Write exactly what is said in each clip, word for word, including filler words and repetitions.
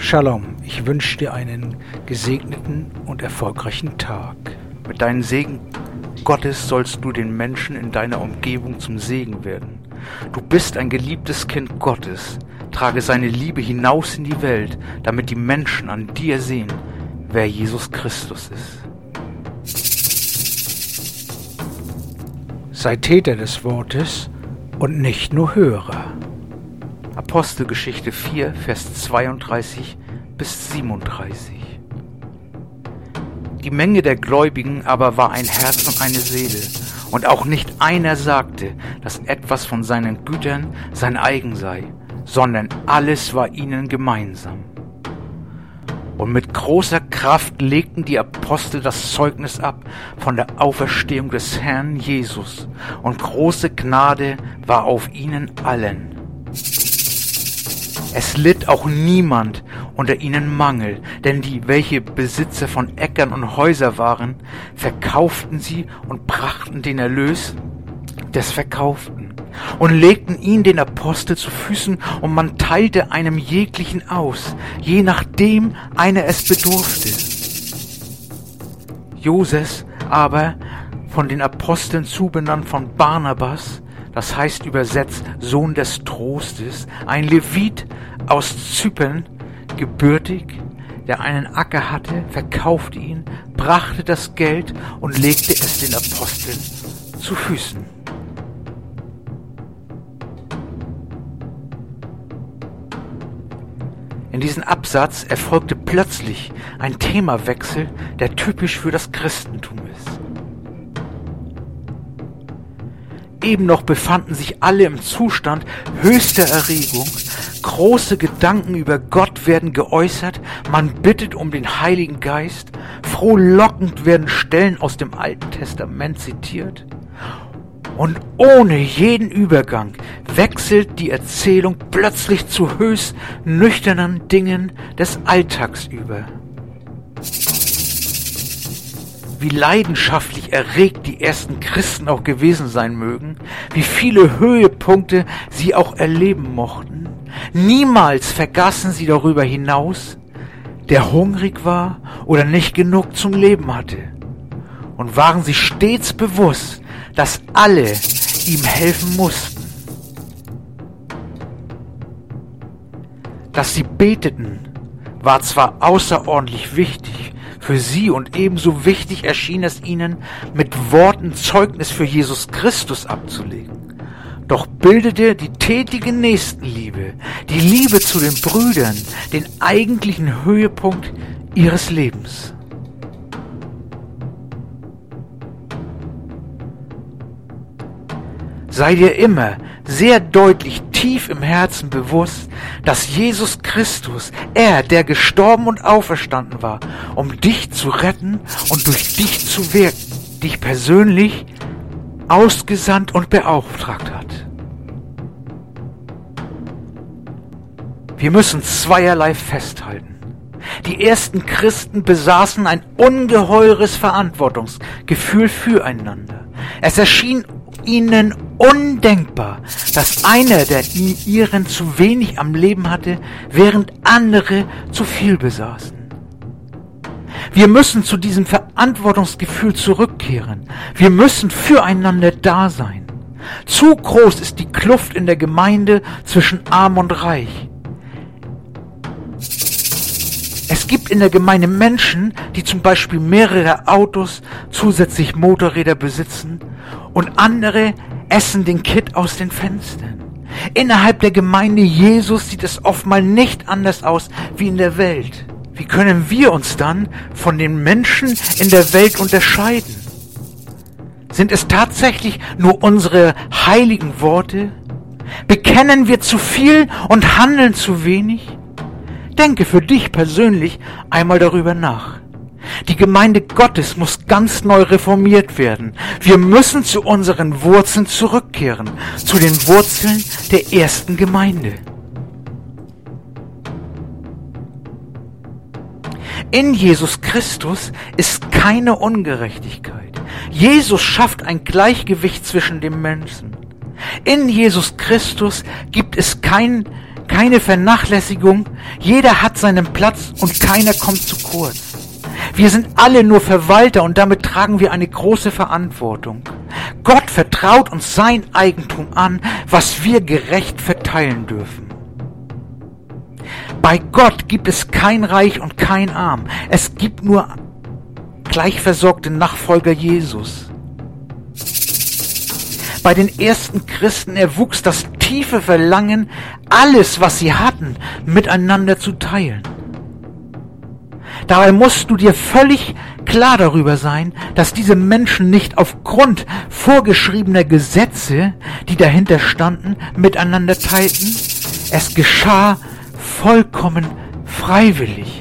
Shalom, ich wünsche dir einen gesegneten und erfolgreichen Tag. Mit deinem Segen Gottes sollst du den Menschen in deiner Umgebung zum Segen werden. Du bist ein geliebtes Kind Gottes. Trage seine Liebe hinaus in die Welt, damit die Menschen an dir sehen, wer Jesus Christus ist. Sei Täter des Wortes und nicht nur Hörer. Apostelgeschichte vier, Vers zweiunddreißig bis siebenunddreißig. Die Menge der Gläubigen aber war ein Herz und eine Seele, und auch nicht einer sagte, dass etwas von seinen Gütern sein eigen sei, sondern alles war ihnen gemeinsam. Und mit großer Kraft legten die Apostel das Zeugnis ab von der Auferstehung des Herrn Jesus, und große Gnade war auf ihnen allen. Es litt auch niemand unter ihnen Mangel, denn die, welche Besitzer von Äckern und Häusern waren, verkauften sie und brachten den Erlös des Verkauften und legten ihn den Apostel zu Füßen, und man teilte einem jeglichen aus, je nachdem einer es bedurfte. Joses aber, von den Aposteln zubenannt von Barnabas, das heißt übersetzt Sohn des Trostes, ein Levit aus Zypern, gebürtig, der einen Acker hatte, verkaufte ihn, brachte das Geld und legte es den Aposteln zu Füßen. In diesem Absatz erfolgte plötzlich ein Themawechsel, der typisch für das Christentum ist. Eben noch befanden sich alle im Zustand höchster Erregung, große Gedanken über Gott werden geäußert, man bittet um den Heiligen Geist, frohlockend werden Stellen aus dem Alten Testament zitiert, und ohne jeden Übergang wechselt die Erzählung plötzlich zu höchst nüchternen Dingen des Alltags über. Wie leidenschaftlich erregt die ersten Christen auch gewesen sein mögen, wie viele Höhepunkte sie auch erleben mochten, niemals vergaßen sie darüber hinaus, der hungrig war oder nicht genug zum Leben hatte, und waren sich stets bewusst, dass alle ihm helfen mussten. Dass sie beteten, war zwar außerordentlich wichtig für sie, und ebenso wichtig erschien es ihnen, mit Worten Zeugnis für Jesus Christus abzulegen. Doch bildete die tätige Nächstenliebe, die Liebe zu den Brüdern, den eigentlichen Höhepunkt ihres Lebens. Sei dir immer sehr deutlich tief im Herzen bewusst, dass Jesus Christus, er, der gestorben und auferstanden war, um dich zu retten und durch dich zu wirken, dich persönlich ausgesandt und beauftragt hat. Wir müssen zweierlei festhalten. Die ersten Christen besaßen ein ungeheures Verantwortungsgefühl füreinander. Es erschien ihnen undenkbar, dass einer der ihren zu wenig am Leben hatte, während andere zu viel besaßen. Wir müssen zu diesem Verantwortungsgefühl zurückkehren. Wir müssen füreinander da sein. Zu groß ist die Kluft in der Gemeinde zwischen Arm und Reich. Es gibt in der Gemeinde Menschen, die zum Beispiel mehrere Autos, zusätzlich Motorräder besitzen, und andere essen den Kitt aus den Fenstern. Innerhalb der Gemeinde Jesus sieht es oftmals nicht anders aus wie in der Welt. Wie können wir uns dann von den Menschen in der Welt unterscheiden? Sind es tatsächlich nur unsere heiligen Worte? Bekennen wir zu viel und handeln zu wenig? Denke für dich persönlich einmal darüber nach. Die Gemeinde Gottes muss ganz neu reformiert werden. Wir müssen zu unseren Wurzeln zurückkehren, zu den Wurzeln der ersten Gemeinde. In Jesus Christus ist keine Ungerechtigkeit. Jesus schafft ein Gleichgewicht zwischen den Menschen. In Jesus Christus gibt es kein keine Vernachlässigung. Jeder hat seinen Platz und keiner kommt zu kurz. Wir sind alle nur Verwalter und damit tragen wir eine große Verantwortung. Gott vertraut uns sein Eigentum an, was wir gerecht verteilen dürfen. Bei Gott gibt es kein Reich und kein Arm. Es gibt nur gleichversorgte Nachfolger Jesus. Bei den ersten Christen erwuchs das tiefe Verlangen, alles, was sie hatten, miteinander zu teilen. Dabei musst du dir völlig klar darüber sein, dass diese Menschen nicht aufgrund vorgeschriebener Gesetze, die dahinter standen, miteinander teilten. Es geschah vollkommen freiwillig.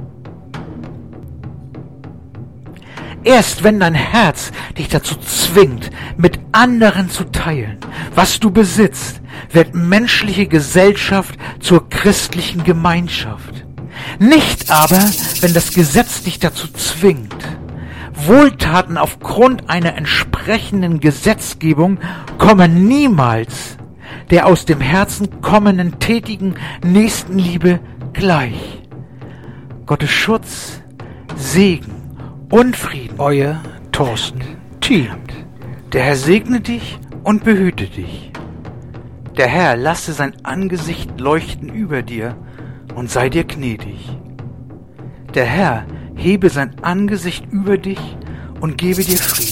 Erst wenn dein Herz dich dazu zwingt, mit anderen zu teilen, was du besitzt, wird menschliche Gesellschaft zur christlichen Gemeinschaft. Nicht aber, wenn das Gesetz dich dazu zwingt. Wohltaten aufgrund einer entsprechenden Gesetzgebung kommen niemals der aus dem Herzen kommenden tätigen Nächstenliebe gleich. Gottes Schutz, Segen und Frieden. Euer Thorsten Thiel. Der Herr segne dich und behüte dich. Der Herr lasse sein Angesicht leuchten über dir und sei dir gnädig. Der Herr hebe sein Angesicht über dich und gebe dir Frieden.